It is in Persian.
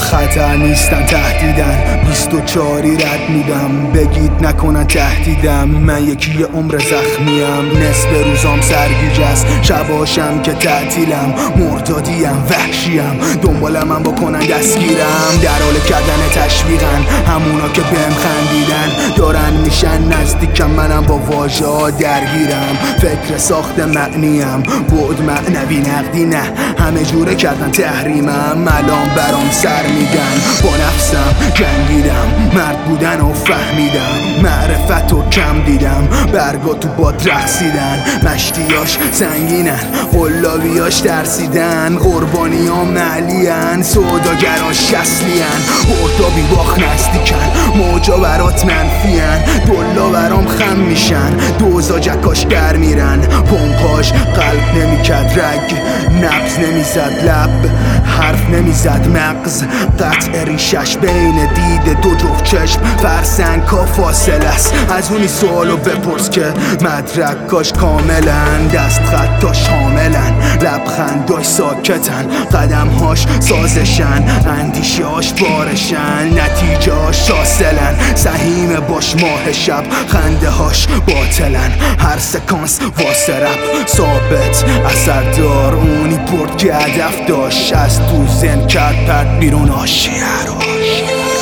خطر نیستن تهدیدن 24 رد میدم بگید نکنن تهدیدم من یکی عمر زخمیم نصف روزام سرگیجه است شباشم که تعطیلم مرتادیم وحشیم دنبالم هم بکنن دستگیرم در حال کردن تشویقن همونا که بهم خندیدن دارن میشن نزدیکم منم با واژه ها درگیرم فکر ساخت معنیم بعد معنوی نقدی نه همه جوره کردن تحریمم الان برام سر میدن با نفسم جنگیدم مرد بودن و فهمیدم معرفت و کم دیدم برگا تو باد رقصیدن مشتیاش سنگینن قلابیاش ترسیدن قربانی ها معلین سوداگراش اصلین اردابی باخ نزدیکن موجا برات منفین دلا برام خم میشن دوزا جکاش در میرن پمپاش قلب نمیکرد رگ نبض نمیزد لب حرف نمیزد مغز قطع ریشش بین دید دو جفت چشم فرسنگ ها فاصله است از اونی سوالو بپرس که مدرکاش کاملن دست خطاش حاملن لبخنداش ساکتن قدمهاش سازشن اندیشهاش بارشن نتیجهاش شاسلن سهیم باش ماه شب خنده هاش باطلن هر سکانس واسه رپ ثابت اثردار اونی برد که هدف داشت از تو زن کرد پرد بیرون آشیه